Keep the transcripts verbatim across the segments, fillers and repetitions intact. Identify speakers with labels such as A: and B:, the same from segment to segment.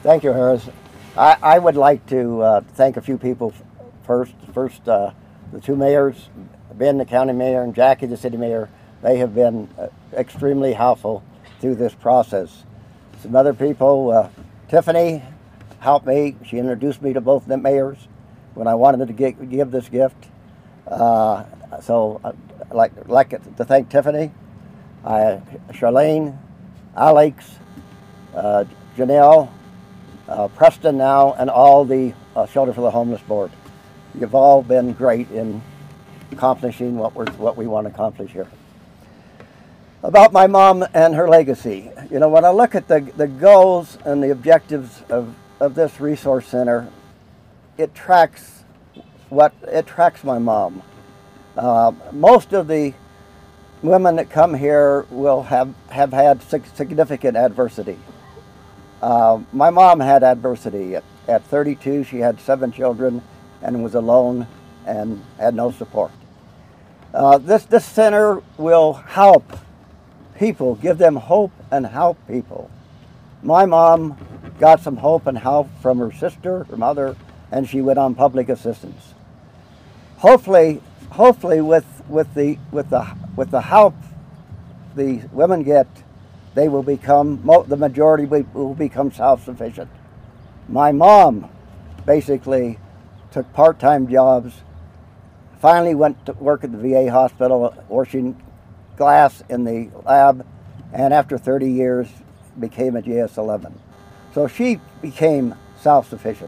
A: Thank you, Harris. I, I would like to uh, thank a few people first. First, uh, the two mayors, Ben, the county mayor, and Jackie, the city mayor. They have been uh, extremely helpful through this process. Some other people, uh, Tiffany helped me. She introduced me to both the mayors when I wanted to get, give this gift. Uh, so I'd like, like to thank Tiffany, I, Charlene, Alex, uh, Janelle, uh, Preston now, and all the uh, Shelter for the Homeless Board. You've all been great in accomplishing what, we're, what we want to accomplish here. About my mom and her legacy. You know, when I look at the, the goals and the objectives of, of this resource center, it tracks what it tracks my mom. Uh, most of the women that come here will have, have had significant adversity. Uh, my mom had adversity. At, at thirty-two, she had seven children and was alone and had no support. Uh, this, this center will help people, give them hope and help people. My mom got some hope and help from her sister, her mother, and she went on public assistance. Hopefully, hopefully with, with, the, with, the, with the help the women get, they will become, the majority will become self-sufficient. My mom basically took part-time jobs, finally went to work at the V A hospital washing glass in the lab, and after thirty years became a G S eleven. So she became self-sufficient.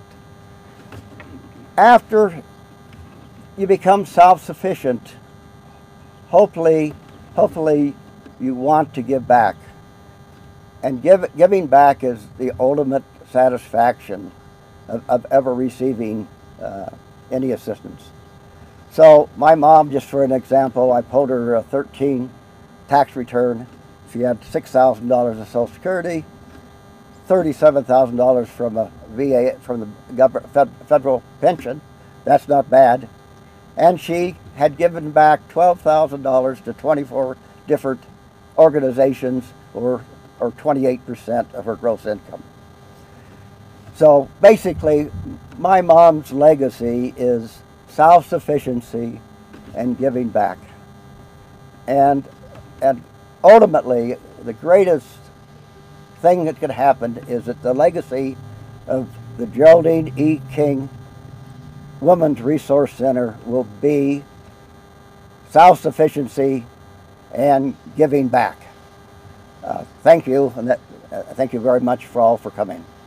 A: After you become self-sufficient, hopefully, hopefully you want to give back. And give, giving back is the ultimate satisfaction of, of ever receiving uh, any assistance. So my mom, just for an example, I pulled her a thirteen tax return. She had six thousand dollars of Social Security, thirty-seven thousand dollars from a V A, from the government, federal pension. That's not bad. And she had given back twelve thousand dollars to twenty-four different organizations, or, or twenty-eight percent of her gross income. So basically, my mom's legacy is self-sufficiency and giving back. And, and ultimately, the greatest thing that could happen is that the legacy of the Geraldine E. King Women's Resource Center will be self-sufficiency and giving back. Uh, thank you, and that, uh, thank you very much for all for coming.